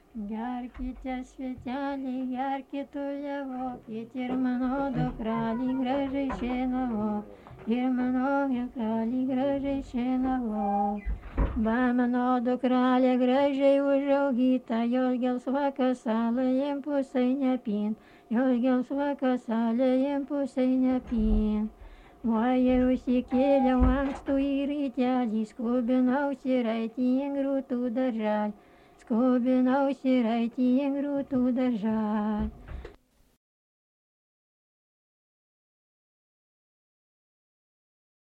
Gerkite sveteliai, gerkite levokit ir mano dukrelį gražiai šienavok, ir mano dukrelį gražiai šienavok. Ba mano dukrelė gražiai užaugyta, jos gelsva kaselė jiem pusai nepin, jos gelsva kaselė jiem pusai nepin. O jau užsikėliau ankstų į rytelį, skubinausi raitį į grūtų darželį. Skubinausi raitį į grūtų darželį.